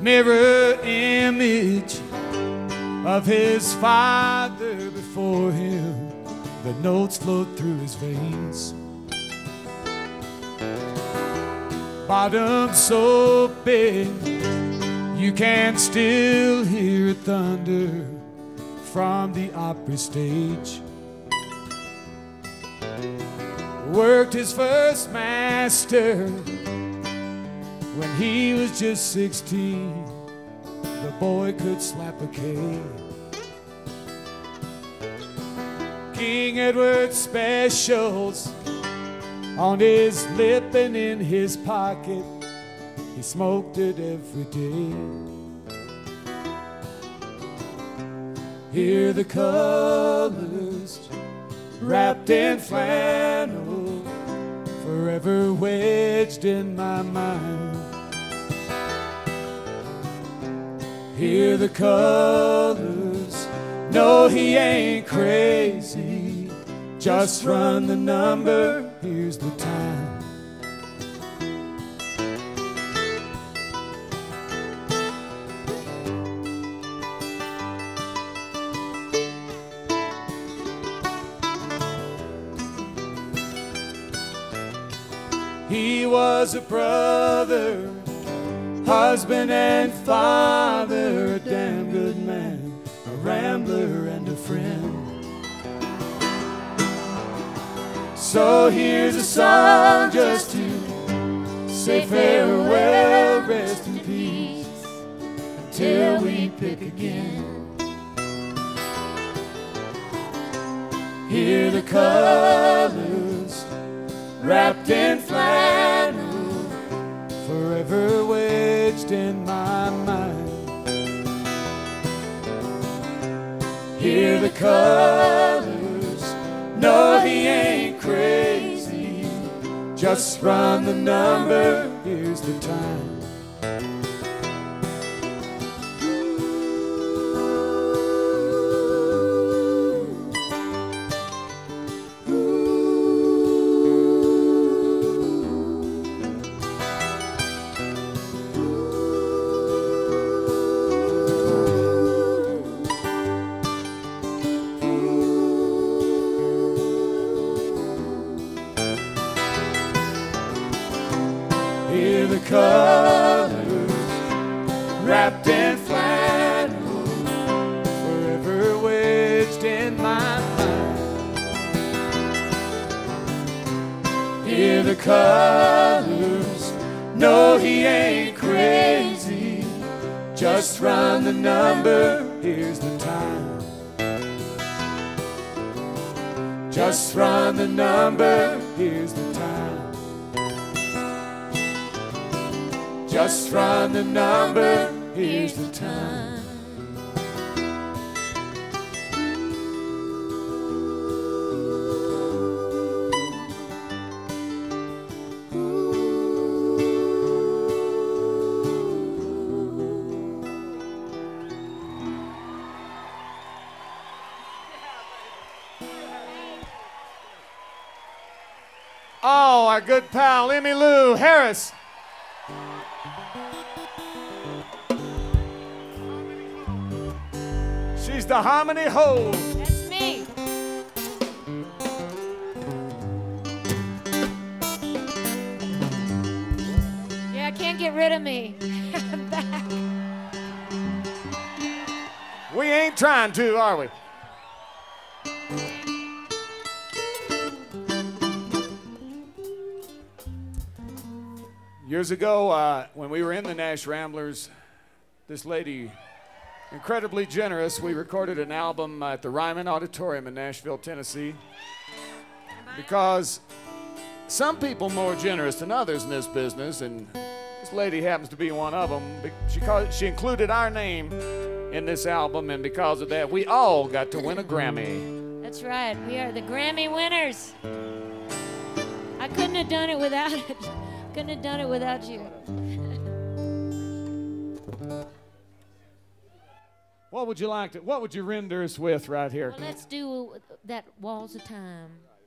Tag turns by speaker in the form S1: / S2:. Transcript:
S1: mirror image of his father before him. The notes flowed through his veins. Bottom so big you can still hear thunder from the opera stage. Worked his first master when he was just 16. The boy could slap a K. King Edward specials on his lip and in his pocket. He smoked it every day. Hear the colors wrapped in flannel, forever wedged in my mind. Hear the colors, no, he ain't crazy. Just run the number, here's the time. He was a brother, husband and father, a damn good man, a rambler and a friend. So here's a song just to say farewell, rest in peace, until we pick again. Hear the colors wrapped in flannel, forever wedged in my mind. Hear the colors, no, he ain't crazy. Just run the number, here's the time. Hear the colors wrapped in flannel, forever wedged in my mind. Hear the colors, no, he ain't crazy. Just run the number, here's the time. Just run the number, here's the time. Just run the number, here's the time. Oh, our good pal, Emmylou Harris. She's the Harmony Hole.
S2: That's me. Yeah, can't get rid of me. I'm back.
S1: We ain't trying to, are we? Years ago, when we were in the Nash Ramblers, this lady, incredibly generous, we recorded an album at the Ryman Auditorium in Nashville, Tennessee. Because some people more generous than others in this business, and this lady happens to be one of them. She included our name in this album, and because of that, we all got to win a Grammy.
S2: That's right. We are the Grammy winners. I couldn't have done it without it. Couldn't have done it without you.
S1: What would you render us with right here?
S2: Well, let's do that Walls of Time.